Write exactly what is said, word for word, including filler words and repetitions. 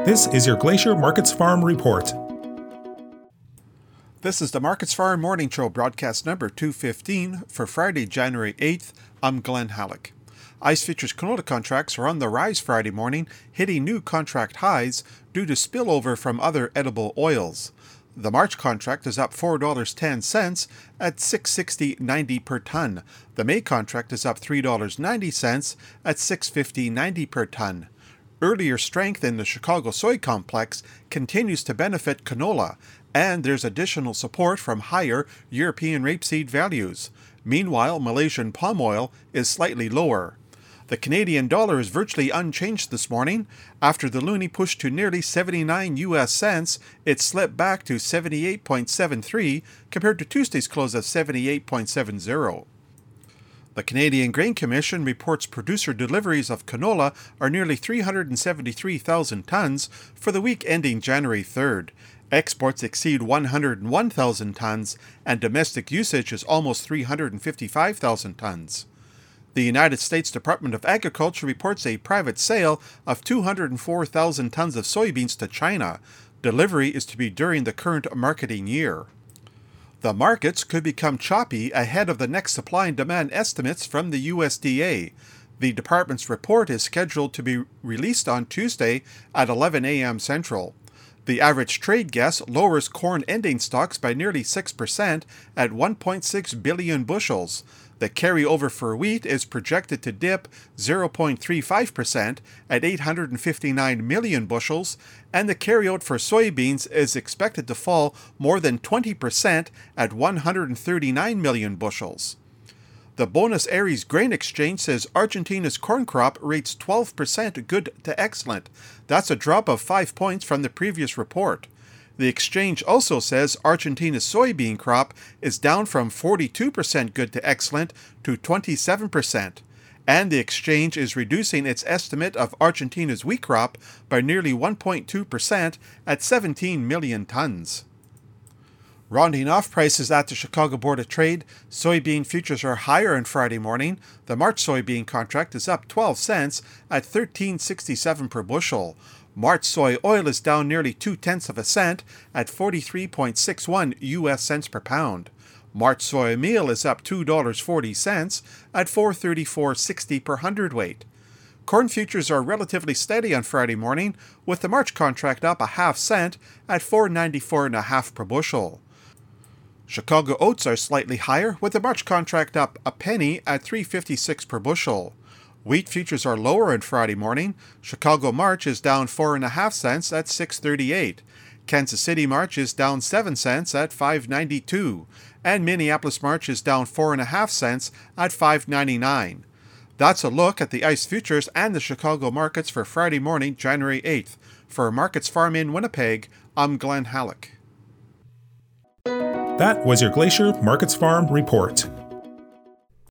This is your Glacier Markets Farm Report. This is the Markets Farm Morning Show, broadcast number two fifteen for Friday, January eighth. I'm Glenn Halleck. ICE futures canola contracts are on the rise Friday morning, hitting new contract highs due to spillover from other edible oils. The March contract is up four dollars and ten cents at six sixty ninety per ton. The May contract is up three dollars and ninety cents at six fifty ninety per ton. Earlier strength in the Chicago soy complex continues to benefit canola, and there's additional support from higher European rapeseed values. Meanwhile, Malaysian palm oil is slightly lower. The Canadian dollar is virtually unchanged this morning. After the loonie pushed to nearly seventy-nine U S cents, it slipped back to seventy-eight point seven three compared to Tuesday's close of seventy-eight point seven zero. The Canadian Grain Commission reports producer deliveries of canola are nearly three hundred seventy-three thousand tons for the week ending January third. Exports exceed one hundred one thousand tons, and domestic usage is almost three hundred fifty-five thousand tons. The United States Department of Agriculture reports a private sale of two hundred four thousand tons of soybeans to China. Delivery is to be during the current marketing year. The markets could become choppy ahead of the next supply and demand estimates from the U S D A. The department's report is scheduled to be released on Tuesday at eleven a.m. Central. The average trade guess lowers corn ending stocks by nearly six percent at one point six billion bushels. The carryover for wheat is projected to dip zero point three five percent at eight hundred fifty-nine million bushels, and the carryout for soybeans is expected to fall more than twenty percent at one hundred thirty-nine million bushels. The Buenos Aires Grain Exchange says Argentina's corn crop rates twelve percent good to excellent. That's a drop of five points from the previous report. The exchange also says Argentina's soybean crop is down from forty-two percent good to excellent to twenty-seven percent. And the exchange is reducing its estimate of Argentina's wheat crop by nearly one point two percent at seventeen million tons. Rounding off prices at the Chicago Board of Trade, soybean futures are higher on Friday morning. The March soybean contract is up twelve cents at thirteen sixty-seven per bushel. March soy oil is down nearly two-tenths of a cent at forty-three point six one U S cents per pound. March soy meal is up two dollars and forty cents at four thirty-four sixty per hundredweight. Corn futures are relatively steady on Friday morning, with the March contract up a half cent at four ninety-four and a half per bushel. Chicago oats are slightly higher, with the March contract up a penny at three fifty-six per bushel. Wheat futures are lower on Friday morning. Chicago March is down four and a half cents at six thirty-eight. Kansas City March is down seven cents at five ninety-two, and Minneapolis March is down four and a half cents at five ninety-nine. That's a look at the ICE futures and the Chicago markets for Friday morning, January eighth. For Markets Farm in Winnipeg, I'm Glenn Halleck. That was your Glacier Markets Farm Report.